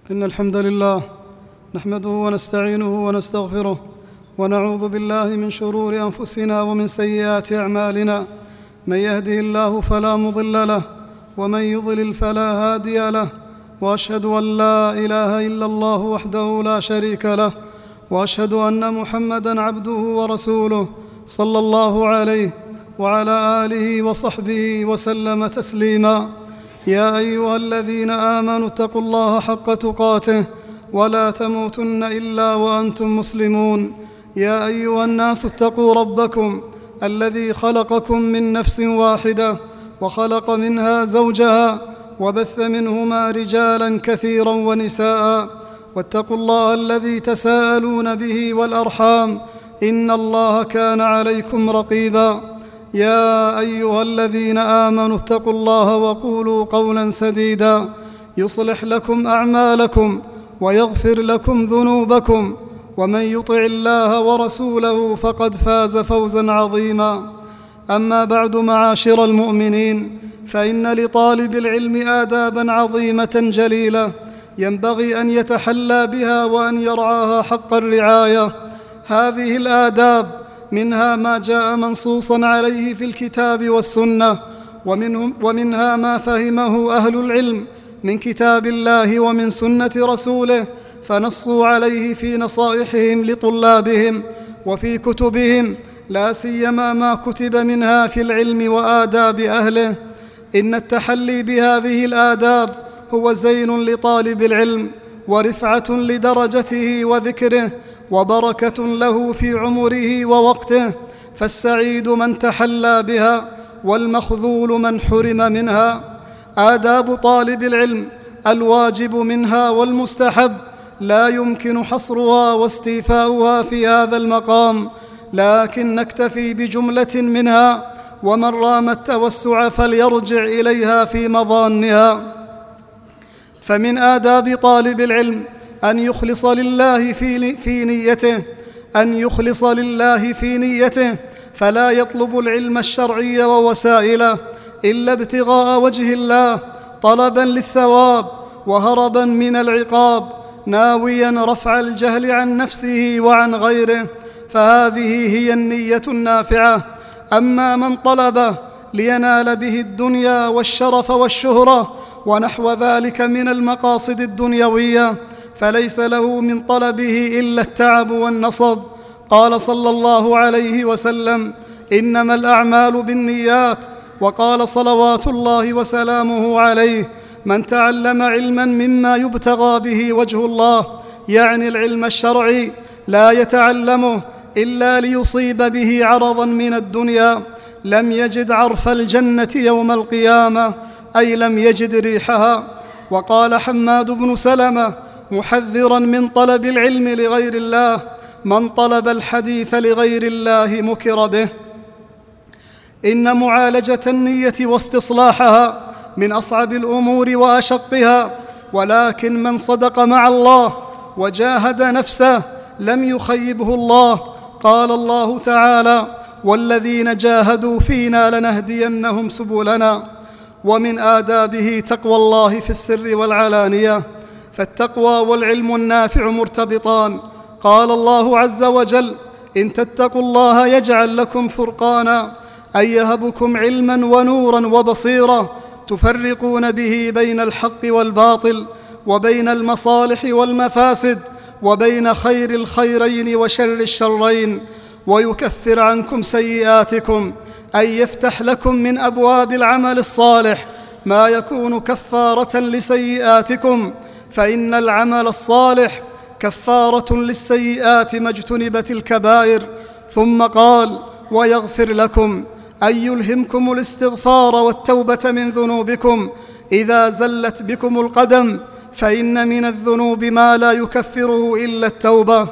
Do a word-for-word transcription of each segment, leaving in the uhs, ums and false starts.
إن الحمد لله نحمده ونستعينه ونستغفره ونعوذ بالله من شرور أنفسنا ومن سيئات أعمالنا. من يهده الله فلا مضل له ومن يضلل فلا هادي له، وأشهد أن لا إله إلا الله وحده لا شريك له، وأشهد أن محمدًا عبده ورسوله صلى الله عليه وعلى آله وصحبه وسلم تسليما. يا أيها الذين آمنوا اتقوا الله حق تقاته ولا تموتن إلا وأنتم مسلمون. يا أيها الناس اتقوا ربكم الذي خلقكم من نفس واحدة وخلق منها زوجها وبث منهما رجالا كثيرا ونساء، واتقوا الله الذي تساءلون به والأرحام إن الله كان عليكم رقيبا. يا أيها الذين آمنوا اتقوا الله وقولوا قولا سديدا يصلح لكم أعمالكم ويغفر لكم ذنوبكم، ومن يطع الله ورسوله فقد فاز فوزا عظيما. أما بعد، معاشر المؤمنين، فإن لطالب العلم آدابا عظيمة جليلة ينبغي أن يتحلى بها وأن يرعاها حق الرعاية. هذه الآداب منها ما جاء منصوصا عليه في الكتاب والسنة، ومنها ما فهمه أهل العلم من كتاب الله ومن سنة رسوله فنصوا عليه في نصائحهم لطلابهم وفي كتبهم، لا سيما ما كتب منها في العلم وآداب أهله. إن التحلي بهذه الآداب هو زين لطالب العلم ورفعة لدرجته وذكره وبركة له في عمره ووقته، فالسعيد من تحلى بها والمخذول من حرم منها. آداب طالب العلم الواجب منها والمستحب لا يمكن حصرها واستيفاؤها في هذا المقام، لكن نكتفي بجملة منها، ومن رام التوسع فليرجع إليها في مظانها. فمن آداب طالب العلم أن يخلص لله في, في نيته أن يخلص لله في نيته فلا يطلب العلم الشرعي ووسائله إلا ابتغاء وجه الله، طلبا للثواب وهربا من العقاب، ناويا رفع الجهل عن نفسه وعن غيره، فهذه هي النية النافعة. أما من طلبه لينال به الدنيا والشرف والشهرة ونحو ذلك من المقاصد الدنيوية فليس له من طلبه إلا التعب والنصب. قال صلى الله عليه وسلم: إنما الأعمال بالنيات. وقال صلوات الله وسلامه عليه: من تعلم علما مما يبتغى به وجه الله، يعني العلم الشرعي، لا يتعلمه إلا ليصيب به عرضا من الدنيا، لم يجد عرف الجنة يوم القيامة، أي لم يجد ريحها. وقال حماد بن سلمة محذرا من طلب العلم لغير الله: من طلب الحديث لغير الله مكر به. إن معالجة النية واستصلاحها من أصعب الأمور وأشقها، ولكن من صدق مع الله وجاهد نفسه لم يخيبه الله. قال الله تعالى: والذين جاهدوا فينا لنهدينهم سبلنا. ومن آدابه تقوى الله في السر والعلانية، فالتقوى والعلم النافع مرتبطان. قال الله عز وجل: إن تتقوا الله يجعل لكم فرقانا، أي يهبكم علما ونورا وبصيرة تفرقون به بين الحق والباطل، وبين المصالح والمفاسد، وبين خير الخيرين وشر الشرين، ويكفر عنكم سيئاتكم، أي يفتح لكم من أبواب العمل الصالح ما يكون كفارة لسيئاتكم، فإن العمل الصالح كفارة للسيئات ما اجتنبت الكبائر. ثم قال: ويغفر لكم، أي يلهمكم الاستغفار والتوبة من ذنوبكم إذا زلت بكم القدم، فإن من الذنوب ما لا يكفره إلا التوبة.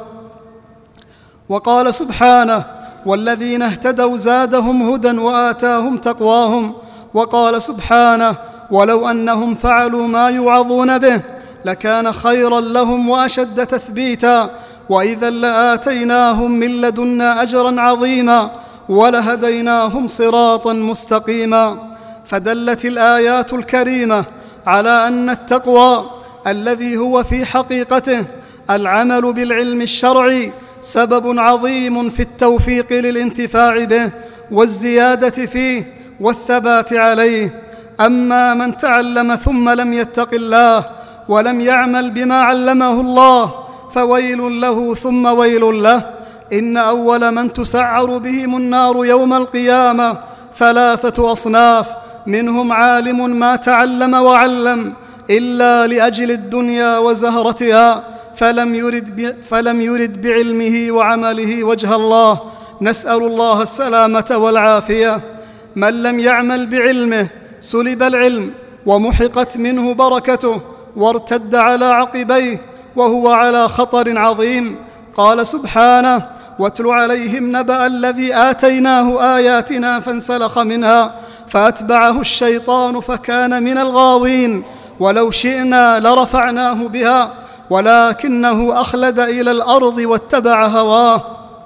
وقال سبحانه: والذين اهتدوا زادهم هدى وآتاهم تقواهم. وقال سبحانه: ولو أنهم فعلوا ما يوعظون به لكان خيرا لهم وأشد تثبيتا، وإذا لآتيناهم من لدنا أجرا عظيما ولهديناهم صراطا مستقيما. فدلت الآيات الكريمة على أن التقوى الذي هو في حقيقته العمل بالعلم الشرعي سبب عظيم في التوفيق للانتفاع به والزيادة فيه والثبات عليه. أما من تعلم ثم لم يتق الله ولم يعمل بما علمه الله فويل له ثم ويل له. إن أول من تسعر بهم النار يوم القيامة ثلاثة أصناف، منهم عالم ما تعلم وعلم إلا لأجل الدنيا وزهرتها فلم يرد, فلم يرد بعلمه وعمله وجه الله، نسأل الله السلامة والعافية. من لم يعمل بعلمه سلب العلم ومحقت منه بركته وارتد على عقبيه وهو على خطر عظيم. قال سبحانه: واتل عليهم نبأ الذي آتيناه آياتنا فانسلخ منها فأتبعه الشيطان فكان من الغاوين ولو شئنا لرفعناه بها ولكنه أخلد إلى الأرض واتبع هواه.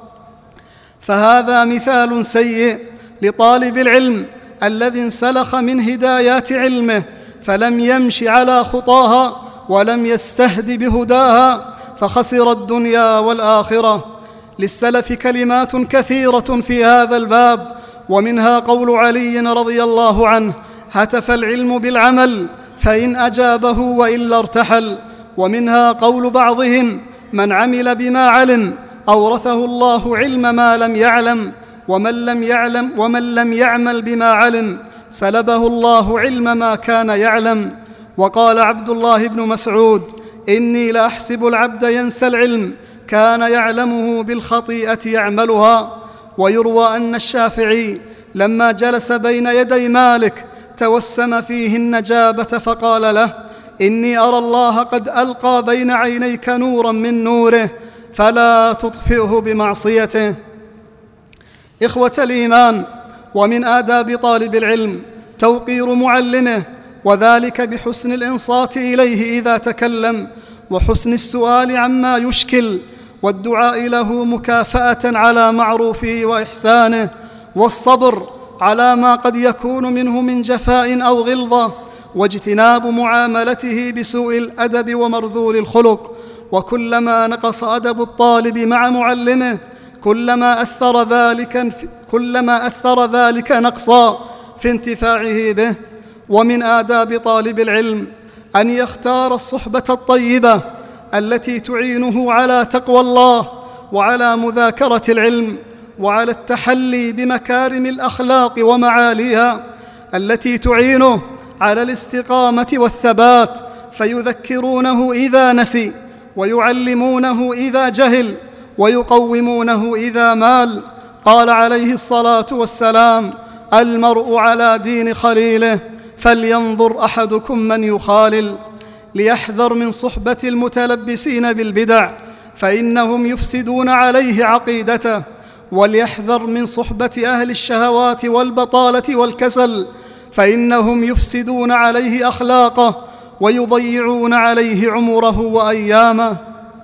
فهذا مثال سيء لطالب العلم الذي انسلخ من هدايات علمه فلم يمش على خطاها ولم يستهد بهداها فخسر الدنيا والآخرة. للسلف كلمات كثيرة في هذا الباب، ومنها قول علي رضي الله عنه: هتف العلم بالعمل فإن أجابه وإلا ارتحل. ومنها قول بعضهم: من عمل بما علم أورثه الله علم ما لم يعلم، ومن لم يعلم ومن لم يعمل بما علم سلبه الله علم ما كان يعلم. وقال عبد الله بن مسعود: إني لأحسب العبد ينسى العلم كان يعلمه بالخطيئة يعملها. ويروى أن الشافعي لما جلس بين يدي مالك توسم فيه النجابة فقال له: إني أرى الله قد ألقى بين عينيك نورا من نوره فلا تطفئه بمعصيته. إخوة الإيمان، ومن آداب طالب العلم توقير معلمه، وذلك بحسن الإنصات إليه إذا تكلم، وحسن السؤال عما يشكل، والدعاء له مكافأة على معروفه وإحسانه، والصبر على ما قد يكون منه من جفاء أو غلظة، واجتناب معاملته بسوء الأدب ومرذول الخلق. وكلما نقص أدب الطالب مع معلمه كلما أثر ذلك كلما أثر ذلك نقصا في انتفاعه به. ومن آداب طالب العلم أن يختار الصحبة الطيبة التي تعينه على تقوى الله وعلى مذاكرة العلم وعلى التحلي بمكارم الأخلاق ومعاليها، التي تعينه على الاستقامة والثبات، فيذكرونه إذا نسي، ويعلمونه إذا جهل، ويقومونه إذا مال. قال عليه الصلاة والسلام: المرء على دين خليله فلينظر أحدكم من يخالل. ليحذر من صحبة المتلبسين بالبدع فإنهم يفسدون عليه عقيدته، وليحذر من صحبة أهل الشهوات والبطالة والكسل فإنهم يفسدون عليه أخلاقه ويضيعون عليه عمره وأيامه.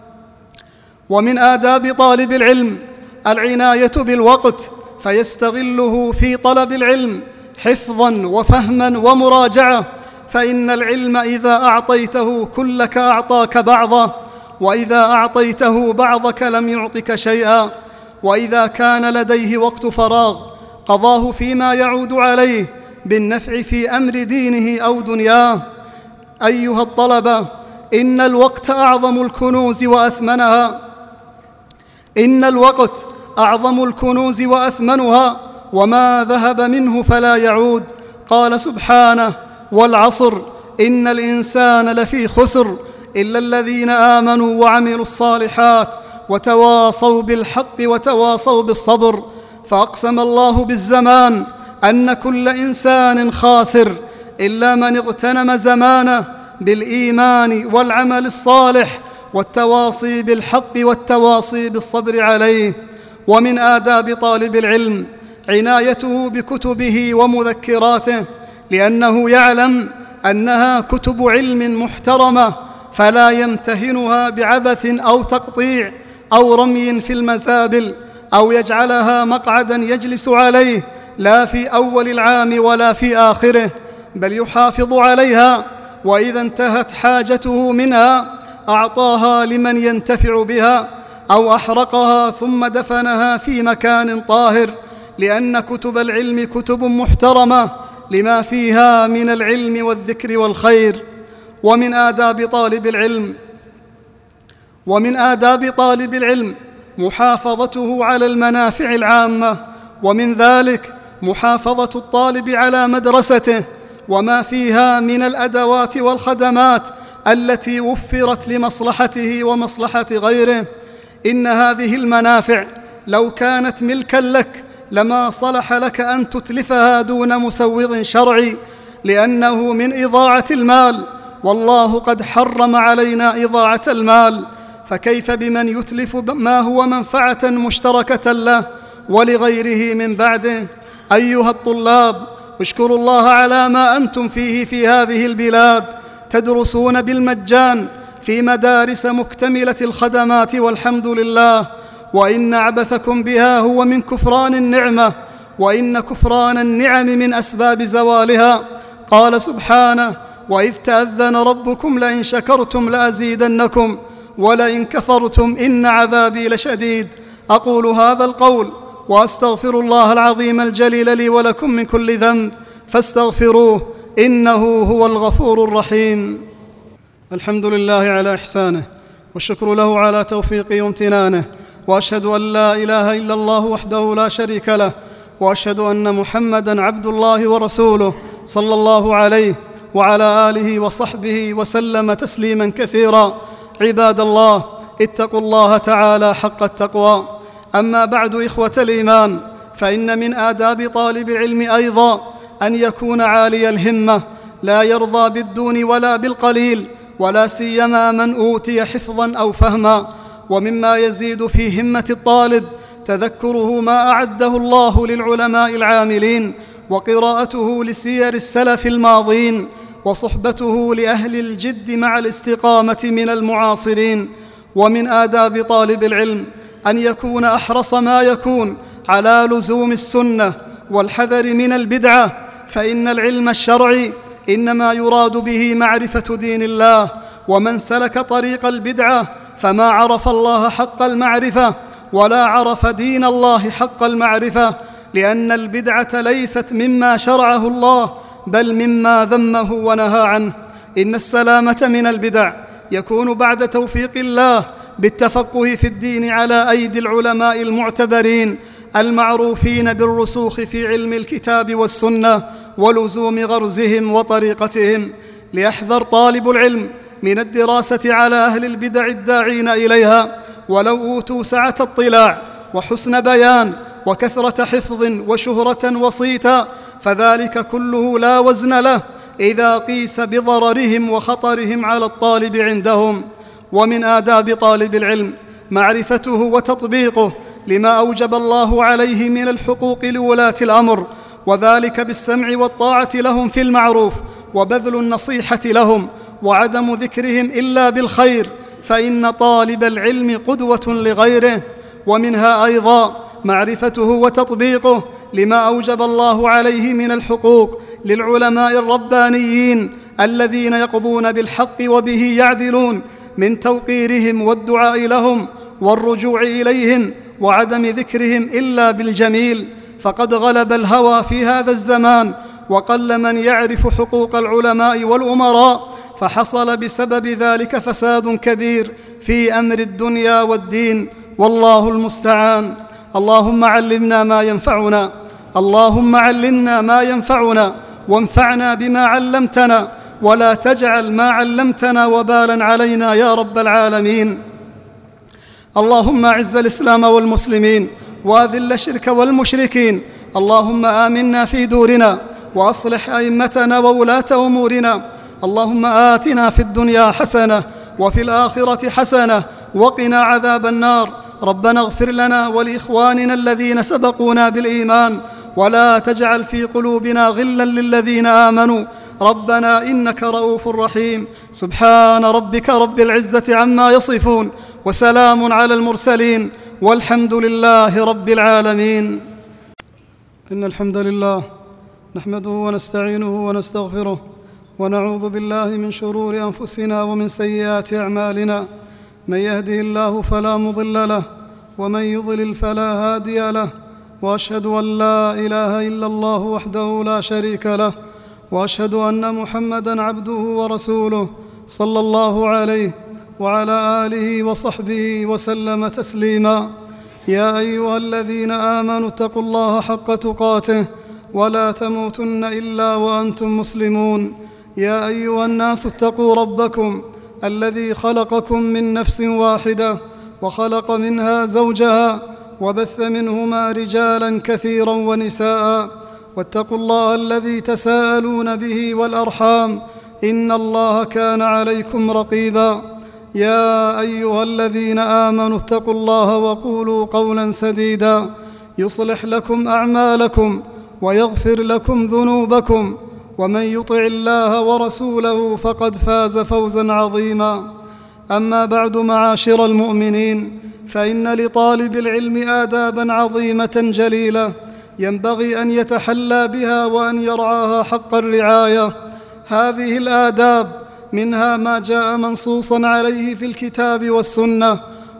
ومن آداب طالب العلم العناية بالوقت، فيستغله في طلب العلم حفظاً وفهماً ومراجعة، فإن العلم إذا أعطيته كلك أعطاك بعضه، وإذا أعطيته بعضك لم يعطك شيئا. وإذا كان لديه وقت فراغ قضاه فيما يعود عليه بالنفع في أمر دينه أو دنياه. أيها الطلبة، إن الوقت أعظم الكنوز وأثمنها إن الوقت أعظم الكنوز وأثمنها، وما ذهب منه فلا يعود. قال سبحانه: والعصر إن الإنسان لفي خسر إلا الذين آمنوا وعملوا الصالحات وتواصوا بالحق وتواصوا بالصبر. فأقسم الله بالزمان أن كل إنسان خاسر إلا من اغتنم زمانه بالإيمان والعمل الصالح والتواصي بالحق والتواصي بالصبر عليه. ومن آداب طالب العلم عنايته بكتبه ومذكراته، لأنه يعلم أنها كتب علم محترمة، فلا يمتهنها بعبث أو تقطيع أو رمي في المزابل، أو يجعلها مقعدا يجلس عليه لا في أول العام ولا في آخره، بل يحافظ عليها وإذا انتهت حاجته منها أعطاها لمن ينتفع بها أو أحرقها ثم دفنها في مكان طاهر، لأن كتب العلم كتب محترمة لما فيها من العلم والذكر والخير. ومن آداب طالب العلم ومن آداب طالب العلم محافظته على المنافع العامة، ومن ذلك محافظة الطالب على مدرسته وما فيها من الأدوات والخدمات التي وفرت لمصلحته ومصلحة غيره. إن هذه المنافع لو كانت ملكا لك لما صلح لك أن تتلفها دون مسوغ شرعي، لأنه من إضاعة المال، والله قد حرم علينا إضاعة المال، فكيف بمن يتلف ما هو منفعة مشتركة له ولغيره من بعده؟ أيها الطلاب، اشكروا الله على ما أنتم فيه في هذه البلاد، تدرسون بالمجان في مدارس مكتملة الخدمات والحمد لله، وإن عبثكم بها هو من كفران النعمة، وإن كفران النعم من أسباب زوالها. قال سبحانه: وإذ تأذن ربكم لئن شكرتم لأزيدنكم ولئن كفرتم إن عذابي لشديد. أقول هذا القول وأستغفر الله العظيم الجليل لي ولكم من كل ذنب فاستغفروه إنه هو الغفور الرحيم. الحمد لله على إحسانه، والشكر له على توفيقه وامتنانه، وأشهد أن لا إله إلا الله وحده لا شريك له، وأشهد أن محمدًا عبد الله ورسوله صلى الله عليه وعلى آله وصحبه وسلم تسليماً كثيرا. عباد الله، اتقوا الله تعالى حق التقوى. أما بعد، إخوة الإيمان، فإن من آداب طالب العلم أيضا أن يكون عالي الهمة، لا يرضى بالدون ولا بالقليل، ولا سيما من أوتي حفظا أو فهما. ومما يزيد في همة الطالب تذكره ما أعده الله للعلماء العاملين، وقراءته لسير السلف الماضين، وصحبته لأهل الجد مع الاستقامة من المعاصرين. ومن آداب طالب العلم أن يكون أحرص ما يكون على لزوم السنة والحذر من البدعة، فإن العلم الشرعي إنما يراد به معرفة دين الله، ومن سلك طريق البدعة فما عرف الله حق المعرفة ولا عرف دين الله حق المعرفة، لأن البدعة ليست مما شرعه الله بل مما ذمه ونهى عنه. إن السلامة من البدع يكون بعد توفيق الله بالتفقه في الدين على أيدي العلماء المعتبرين المعروفين بالرسوخ في علم الكتاب والسنة ولزوم غرزهم وطريقتهم. ليحذر طالب العلم من الدراسة على أهل البدع الداعين إليها، ولو أوتوا سعة اطلاع وحسن بيان وكثرة حفظ وشهرة وصيتا، فذلك كله لا وزن له إذا قيس بضررهم وخطرهم على الطالب عندهم. ومن آداب طالب العلم معرفته وتطبيقه لما أوجب الله عليه من الحقوق لولاة الأمر، وذلك بالسمع والطاعة لهم في المعروف، وبذل النصيحة لهم، وعدم ذكرهم إلا بالخير، فإن طالب العلم قدوة لغيره. ومنها أيضا معرفته وتطبيقه لما أوجب الله عليه من الحقوق للعلماء الربانيين الذين يقضون بالحق وبه يعدلون، من توقيرهم والدعاء لهم والرجوع إليهم، وعدم ذكرهم إلا بالجميل، فقد غلب الهوى في هذا الزمان، وقل من يعرف حقوق العلماء والأمراء، فحصل بسبب ذلك فساد كبير في أمر الدنيا والدين، والله المستعان. اللهم علمنا ما ينفعنا اللهم علمنا ما ينفعنا وانفعنا بما علمتنا، ولا تجعل ما علمتنا وبالا علينا يا رب العالمين. اللهم أعز الإسلام والمسلمين، وأذل الشرك والمشركين. اللهم آمنا في دورنا، وأصلح أئمتنا وولاة أمورنا. اللهم آتنا في الدنيا حسنة وفي الآخرة حسنة وقنا عذاب النار. ربنا اغفر لنا ولإخواننا الذين سبقونا بالإيمان، ولا تجعل في قلوبنا غلا للذين آمنوا ربنا إنك رؤوف رحيم. سبحان ربك رب العزة عما يصفون، وسلام على المرسلين، والحمد لله رب العالمين. إن الحمد لله نحمده ونستعينه ونستغفره ونعوذ بالله من شرور أنفسنا ومن سيئات أعمالنا. من يهده الله فلا مضل له ومن يضلل فلا هادي له، وأشهد أن لا إله إلا الله وحده لا شريك له، وأشهد أن محمدًا عبده ورسوله صلى الله عليه وعلى آله وصحبه وسلم تسليما. يا أيها الذين آمنوا اتقوا الله حق تقاته ولا تموتن إلا وأنتم مسلمون. يا أيها الناس اتقوا ربكم الذي خلقكم من نفس واحدة وخلق منها زوجها وبث منهما رجالا كثيرا ونساء، واتقوا الله الذي تساءلون به والأرحام إن الله كان عليكم رقيبا. يا أيها الذين آمنوا اتقوا الله وقولوا قولا سديدا يصلح لكم أعمالكم ويغفر لكم ذنوبكم، ومن يطع الله ورسوله فقد فاز فوزا عظيما. أما بعد، معاشر المؤمنين، فإن لطالب العلم آدابا عظيمة جليلة ينبغي أن يتحلى بها وأن يرعاها حق الرعاية. هذه الآداب منها ما جاء منصوصا عليه في الكتاب والسنة،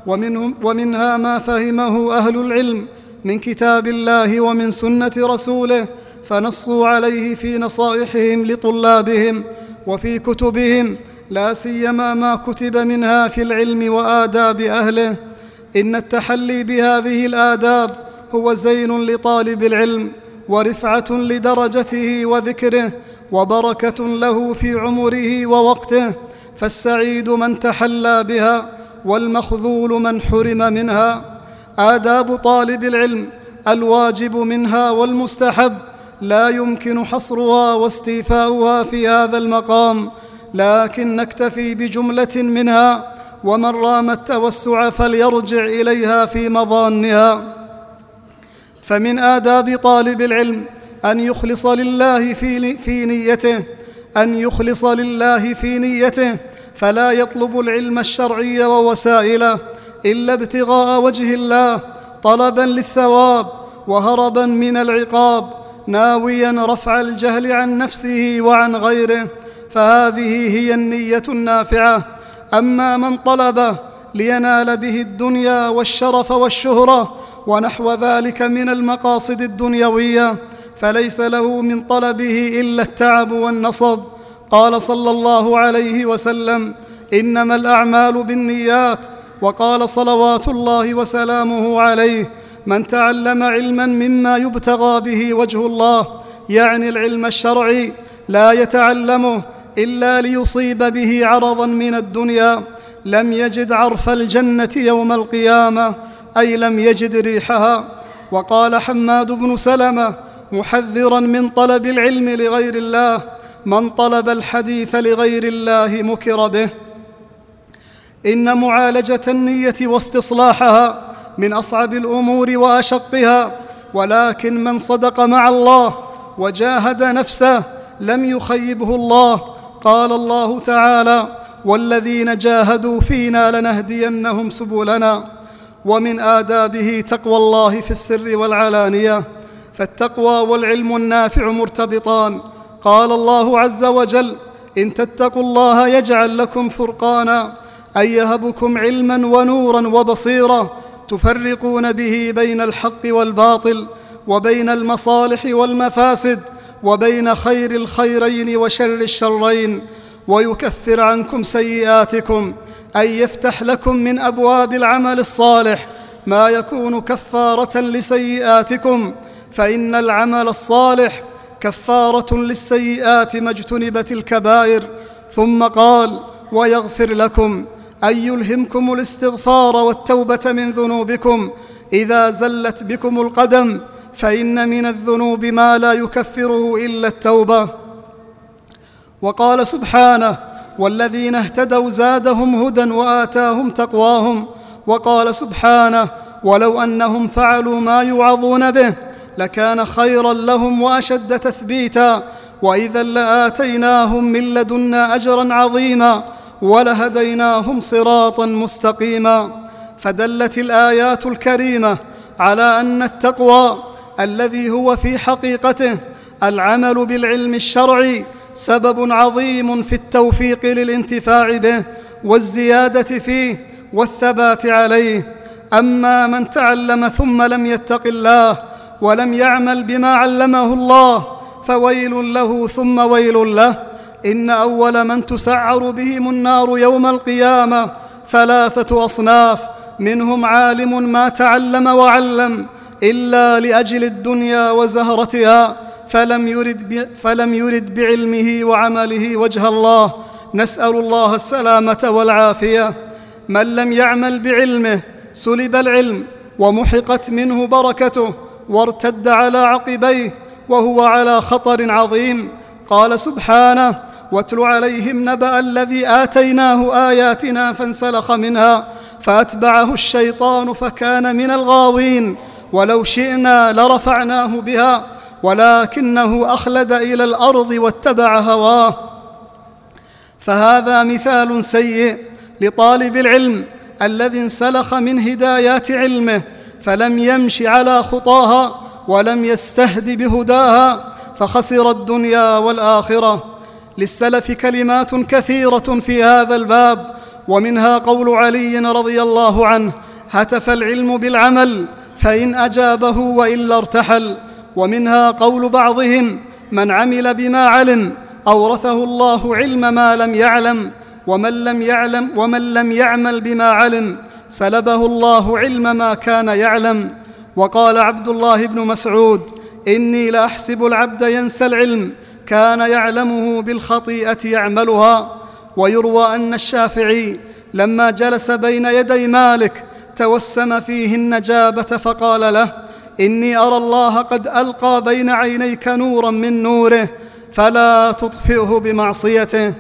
ومنها ما فهمه أهل العلم من كتاب الله ومن سنة رسوله فنصوا عليه في نصائحهم لطلابهم وفي كتبهم، لا سيما ما كتب منها في العلم وآداب أهله. إن التحلي بهذه الآداب هو زين لطالب العلم ورفعة لدرجته وذكره وبركة له في عمره ووقته، فالسعيد من تحلى بها والمخذول من حرم منها. آداب طالب العلم الواجب منها والمستحب لا يمكن حصرها واستيفاؤها في هذا المقام، لكن نكتفي بجملة منها، ومن رام التوسع فليرجع إليها في مظانها. فمن آداب طالب العلم أن يخلص لله في, في نيته أن يخلص لله في نيته فلا يطلب العلم الشرعي ووسائله إلا ابتغاء وجه الله، طلبا للثواب وهربا من العقاب، ناويا رفع الجهل عن نفسه وعن غيره، فهذه هي النية النافعة. أما من طلبه لينال به الدنيا والشرف والشهرة ونحو ذلك من المقاصد الدنيوية فليس له من طلبه إلا التعب والنصب. قال صلى الله عليه وسلم: إنما الأعمال بالنيات. وقال صلوات الله وسلامه عليه: من تعلم علما مما يبتغى به وجه الله، يعني العلم الشرعي، لا يتعلمه إلا ليصيب به عرضا من الدنيا، لم يجد عرف الجنة يوم القيامة، أي لم يجد ريحها. وقال حماد بن سلمة محذرا من طلب العلم لغير الله: من طلب الحديث لغير الله مكر به. إن معالجة النية واستصلاحها من أصعب الأمور وأشقها، ولكن من صدق مع الله وجاهد نفسه لم يخيبه الله. قال الله تعالى: والذين جاهدوا فينا لنهدينهم سبلنا. ومن آدابه تقوى الله في السر والعلانية، فالتقوى والعلم النافع مرتبطان. قال الله عز وجل: إن تتقوا الله يجعل لكم فرقانا، أي يهبكم علما ونورا وبصيرة تفرقون به بين الحق والباطل، وبين المصالح والمفاسد، وبين خير الخيرين وشر الشرين، ويكفر عنكم سيئاتكم، أي يفتح لكم من أبواب العمل الصالح ما يكون كفارة لسيئاتكم، فإن العمل الصالح كفارة للسيئات ما اجتنبت الكبائر. ثم قال: ويغفر لكم، أي يلهمكم الاستغفار والتوبة من ذنوبكم إذا زلت بكم القدم، فإن من الذنوب ما لا يكفره إلا التوبة. وقال سبحانه: والذين اهتدوا زادهم هدى وآتاهم تقواهم. وقال سبحانه: ولو أنهم فعلوا ما يوعظون به لكان خيرا لهم وأشد تثبيتا، وإذا لآتيناهم من لدنا أجرا عظيما ولهديناهم صراطا مستقيما. فدلت الآيات الكريمة على أن التقوى الذي هو في حقيقته العمل بالعلم الشرعي سبب عظيم في التوفيق للانتفاع به والزيادة فيه والثبات عليه. أما من تعلم ثم لم يتق الله ولم يعمل بما علمه الله فويل له ثم ويل له. إن أول من تسعر بهم النار يوم القيامة ثلاثة أصناف، منهم عالم ما تعلم وعلم إلا لأجل الدنيا وزهرتها فلم يرد, فلم يرد بعلمه وعمله وجه الله، نسأل الله السلامة والعافية. من لم يعمل بعلمه سلب العلم ومحقت منه بركته وارتد على عقبيه وهو على خطر عظيم. قال سبحانه: واتل عليهم نبأ الذي آتيناه آياتنا فانسلخ منها فأتبعه الشيطان فكان من الغاوين ولو شئنا لرفعناه بها ولكنه أخلد إلى الأرض واتبع هواه. فهذا مثال سيء لطالب العلم الذي انسلخ من هدايات علمه فلم يمش على خطاها ولم يستهد بهداها فخسر الدنيا والآخرة. للسلف كلمات كثيرة في هذا الباب، ومنها قول علي رضي الله عنه: هتف العلم بالعمل فإن أجابه وإلا ارتحل. ومنها قول بعضهم: من عمل بما علم أورثه الله علم ما لم يعلم، ومن لم يعلم ومن لم يعمل بما علم سلبه الله علم ما كان يعلم. وقال عبد الله بن مسعود: إني لأحسب العبد ينسى العلم كان يعلمه بالخطيئة يعملها. ويروى أن الشافعي لما جلس بين يدي مالك توسم فيه النجابة فقال له: إني أرى الله قد ألقى بين عينيك نورا من نوره فلا تطفئه بمعصيته.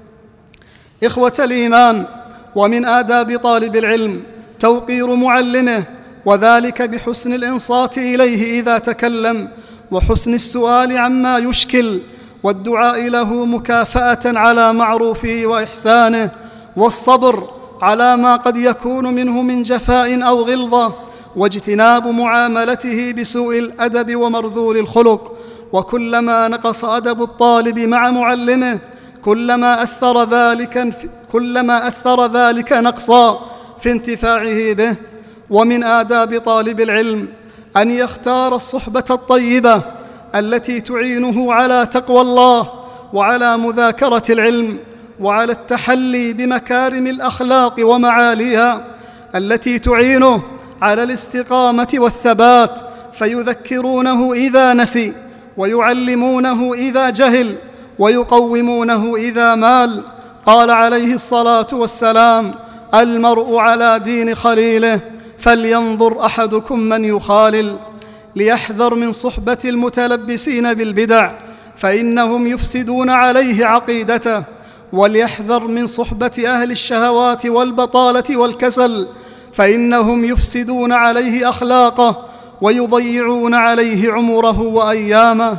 إخوة الإيمان، ومن آداب طالب العلم توقير معلمه، وذلك بحسن الإنصات إليه إذا تكلم، وحسن السؤال عما يشكل، والدعاء له مكافأة على معروفه وإحسانه، والصبر على ما قد يكون منه من جفاء أو غلظة، واجتناب معاملته بسوء الأدب ومرذول الخلق. وكلما نقص أدب الطالب مع معلمه كلما أثر ذلك كلما أثر ذلك نقصا في انتفاعه به. ومن آداب طالب العلم أن يختار الصحبة الطيبة التي تعينه على تقوى الله وعلى مذاكرة العلم وعلى التحلي بمكارم الأخلاق ومعاليها، التي تعينه على الاستقامة والثبات، فيذكرونه إذا نسي، ويعلمونه إذا جهل، ويقومونه إذا مال. قال عليه الصلاة والسلام: المرء على دين خليله فلينظر أحدكم من يخالل. ليحذر من صحبة المتلبسين بالبدع فإنهم يفسدون عليه عقيدته، وليحذر من صحبة أهل الشهوات والبطالة والكسل فإنهم يفسدون عليه أخلاقه ويضيعون عليه عمره وأيامه.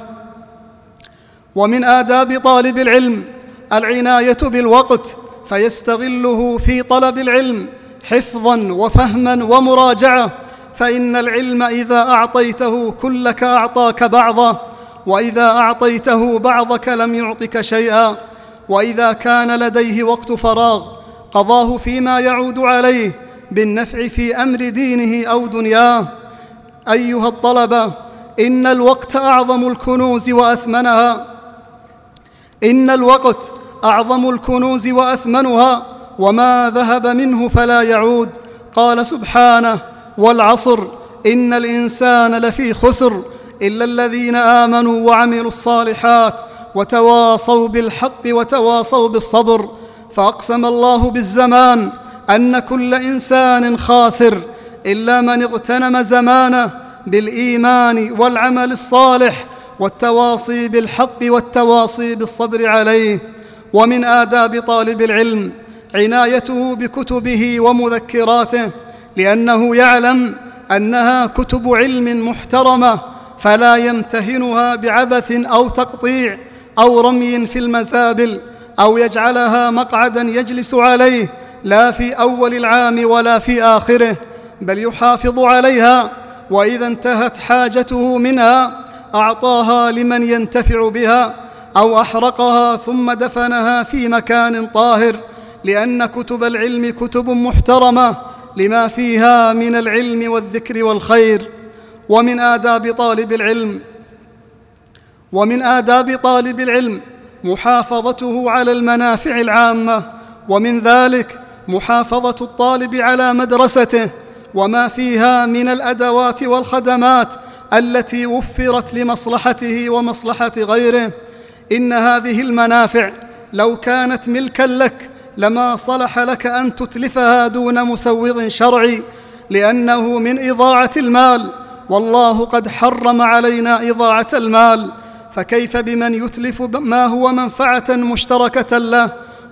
ومن آداب طالب العلم العناية بالوقت، فيستغله في طلب العلم حفظاً وفهماً ومراجعة، فإن العلم إذا أعطيته كلك أعطاك بعضه، وإذا أعطيته بعضك لم يعطك شيئا. وإذا كان لديه وقت فراغ قضاه فيما يعود عليه بالنفع في أمر دينه أو دنياه. أيها الطلبة، إن الوقت أعظم الكنوز وأثمنها إن الوقت أعظم الكنوز وأثمنها، وما ذهب منه فلا يعود. قال سبحانه: والعصر إن الإنسان لفي خسر إلا الذين آمنوا وعملوا الصالحات وتواصوا بالحق وتواصوا بالصبر. فأقسم الله بالزمان أن كل إنسان خاسر إلا من اغتنم زمانه بالإيمان والعمل الصالح والتواصي بالحق والتواصي بالصبر عليه. ومن آداب طالب العلم عنايته بكتبه ومذكراته، لأنه يعلم أنها كتب علم محترمة، فلا يمتهنها بعبث أو تقطيع أو رمي في المزابل، أو يجعلها مقعدا يجلس عليه لا في أول العام ولا في آخره، بل يحافظ عليها، وإذا انتهت حاجته منها أعطاها لمن ينتفع بها، أو أحرقها ثم دفنها في مكان طاهر، لأن كتب العلم كتب محترمة لما فيها من العلم والذكر والخير. ومن آداب طالب العلم ومن آداب طالب العلم محافظته على المنافع العامة، ومن ذلك محافظة الطالب على مدرسته وما فيها من الأدوات والخدمات التي وفرت لمصلحته ومصلحة غيره. إن هذه المنافع لو كانت ملكا لك لما صلح لك أن تتلفها دون مسوغ شرعي، لأنه من إضاعة المال، والله قد حرم علينا إضاعة المال، فكيف بمن يتلف ما هو منفعة مشتركة له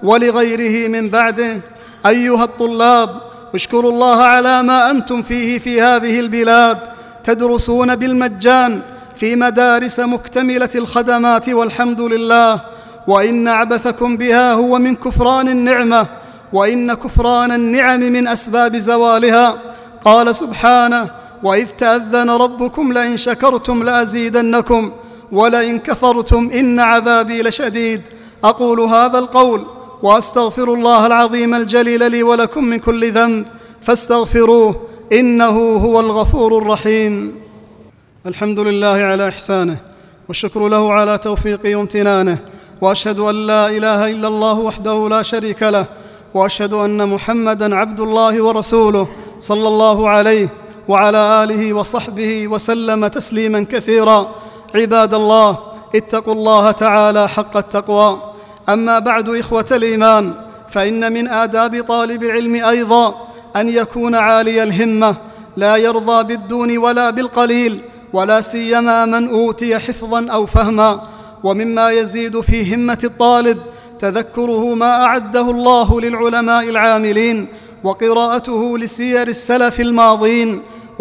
ولغيره من بعده؟ أيها الطلاب، اشكروا الله على ما أنتم فيه في هذه البلاد، تدرسون بالمجان في مدارس مكتملة الخدمات والحمد لله، وإن عبثكم بها هو من كفران النعمة، وإن كفران النعم من أسباب زوالها. قال سبحانه: وإذ تأذن ربكم لئن شكرتم لأزيدنكم ولئن كفرتم إن عذابي لشديد. أقول هذا القول وأستغفر الله العظيم الجليل لي ولكم من كل ذنب فاستغفروه إنه هو الغفور الرحيم. الحمد لله على إحسانه، والشكر له على توفيقه وامتنانه، وأشهد أن لا إله إلا الله وحده لا شريك له، وأشهد أن محمدًا عبد الله ورسوله صلى الله عليه وعلى آله وصحبه وسلم تسليماً كثيراً. عباد الله، اتقوا الله تعالى حق التقوى. أما بعد، إخوة الإيمان، فإن من آداب طالب العلم أيضاً أن يكون عالي الهمة، لا يرضى بالدون ولا بالقليل، ولا سيما من أوتي حفظاً أو فهماً. ومما يزيد في همة الطالب تذكره ما أعده الله للعلماء العاملين، وقراءته لسير السلف الماضين،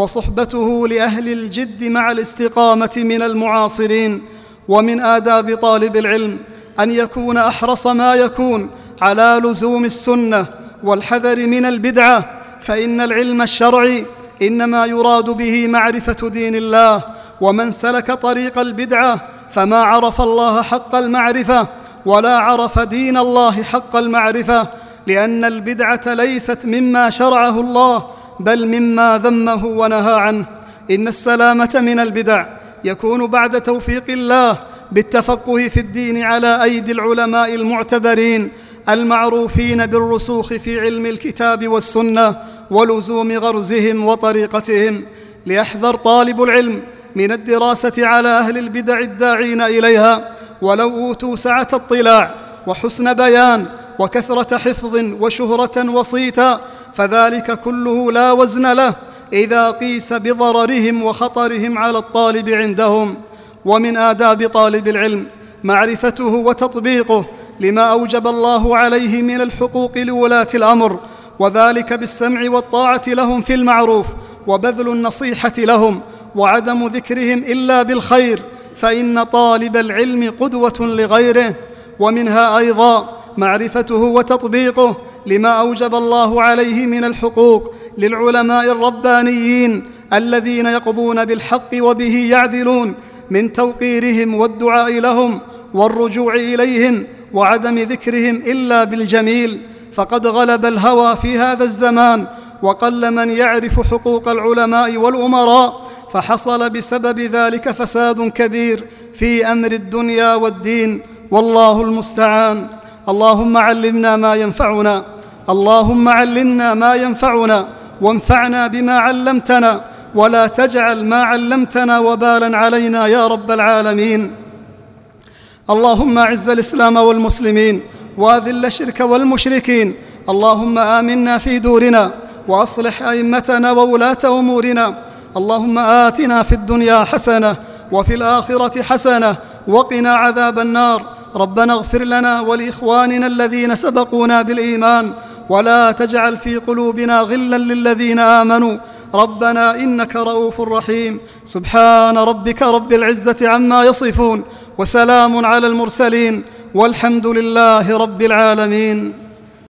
وصحبته لأهل الجد مع الاستقامة من المعاصرين. ومن آداب طالب العلم أن يكون أحرص ما يكون على لزوم السنة والحذر من البدعة، فإن العلم الشرعي إنما يراد به معرفة دين الله، ومن سلك طريق البدعة فما عرف الله حق المعرفة ولا عرف دين الله حق المعرفة، لأن البدعة ليست مما شرعه الله بل مما ذمه ونهى عنه. إن السلامة من البدع يكون بعد توفيق الله بالتفقه في الدين على أيدي العلماء المعتبرين المعروفين بالرسوخ في علم الكتاب والسنة ولزوم غرزهم وطريقتهم. ليحذر طالب العلم من الدراسة على أهل البدع الداعين إليها، ولو أوتوا سعة اطلاع وحسن بيان وكثرة حفظ وشهرة وصيتا، فذلك كله لا وزن له إذا قيس بضررهم وخطرهم على الطالب عندهم. ومن آداب طالب العلم معرفته وتطبيقه لما أوجب الله عليه من الحقوق لولاة الأمر، وذلك بالسمع والطاعة لهم في المعروف، وبذل النصيحة لهم، وعدم ذكرهم إلا بالخير، فإن طالب العلم قدوة لغيره. ومنها أيضا معرفته وتطبيقه لما أوجب الله عليه من الحقوق للعلماء الربانيين الذين يقضون بالحق وبه يعدلون، من توقيرهم والدعاء لهم والرجوع إليهم، وعدم ذكرهم إلا بالجميل، فقد غلب الهوى في هذا الزمان، وقل من يعرف حقوق العلماء والأمراء، فحصل بسبب ذلك فساد كبير في أمر الدنيا والدين، والله المستعان. اللهم علمنا ما ينفعنا اللهم علمنا ما ينفعنا وانفعنا بما علمتنا، ولا تجعل ما علمتنا وبالا علينا يا رب العالمين. اللهم أعز الإسلام والمسلمين، وأذل الشرك والمشركين. اللهم آمنا في دورنا، وأصلح أئمتنا وولاة أمورنا. اللهم آتنا في الدنيا حسنة وفي الآخرة حسنة وقنا عذاب النار. ربنا اغفر لنا ولإخواننا الذين سبقونا بالإيمان، ولا تجعل في قلوبنا غلا للذين آمنوا ربنا إنك رؤوف رحيم. سبحان ربك رب العزة عما يصفون، وسلام على المرسلين، والحمد لله رب العالمين.